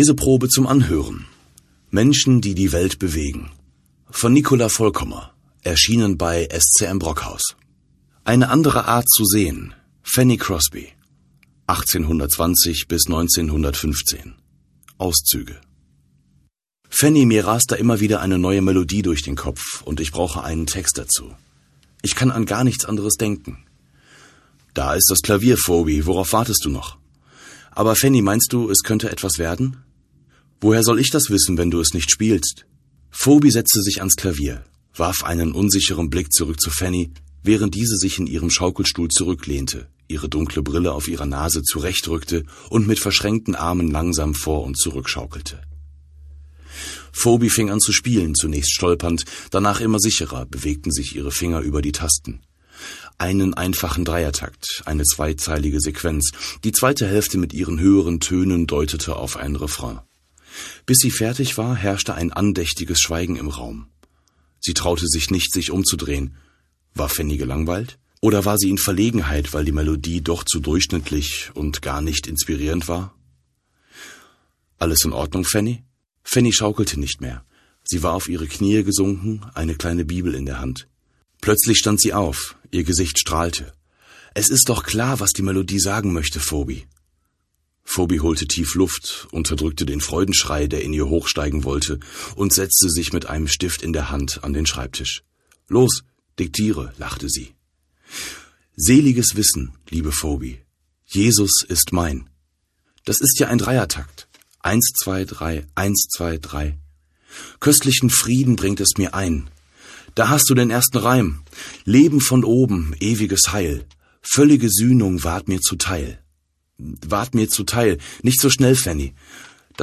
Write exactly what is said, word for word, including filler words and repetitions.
Leseprobe zum Anhören. Menschen, die die Welt bewegen. Von Nicola Vollkommer. Erschienen bei S C M Brockhaus. Eine andere Art zu sehen. Fanny Crosby. achtzehnhundertzwanzig bis neunzehnhundertfünfzehn. Auszüge. Fanny, mir rast da immer wieder eine neue Melodie durch den Kopf und ich brauche einen Text dazu. Ich kann an gar nichts anderes denken. Da ist das Klavier, Phoebe. Worauf wartest du noch? Aber Fanny, meinst du, es könnte etwas werden? Woher soll ich das wissen, wenn du es nicht spielst? Phoebe setzte sich ans Klavier, warf einen unsicheren Blick zurück zu Fanny, während diese sich in ihrem Schaukelstuhl zurücklehnte, ihre dunkle Brille auf ihrer Nase zurechtrückte und mit verschränkten Armen langsam vor und zurück schaukelte. Phoebe fing an zu spielen, zunächst stolpernd, danach immer sicherer bewegten sich ihre Finger über die Tasten. Einen einfachen Dreiertakt, eine zweizeilige Sequenz, die zweite Hälfte mit ihren höheren Tönen deutete auf einen Refrain. Bis sie fertig war, herrschte ein andächtiges Schweigen im Raum. Sie traute sich nicht, sich umzudrehen. War Fanny gelangweilt? Oder war sie in Verlegenheit, weil die Melodie doch zu durchschnittlich und gar nicht inspirierend war? Alles in Ordnung, Fanny? Fanny schaukelte nicht mehr. Sie war auf ihre Knie gesunken, eine kleine Bibel in der Hand. Plötzlich stand sie auf, ihr Gesicht strahlte. »Es ist doch klar, was die Melodie sagen möchte, Phoebe.« Phoebe holte tief Luft, unterdrückte den Freudenschrei, der in ihr hochsteigen wollte, und setzte sich mit einem Stift in der Hand an den Schreibtisch. »Los, diktiere«, lachte sie. »Seliges Wissen, liebe Phoebe. Jesus ist mein. Das ist ja ein Dreiertakt. Eins, zwei, drei, eins, zwei, drei. Köstlichen Frieden bringt es mir ein. Da hast du den ersten Reim. Leben von oben, ewiges Heil. Völlige Sühnung ward mir zuteil. Ward mir zuteil. Nicht so schnell, Fanny.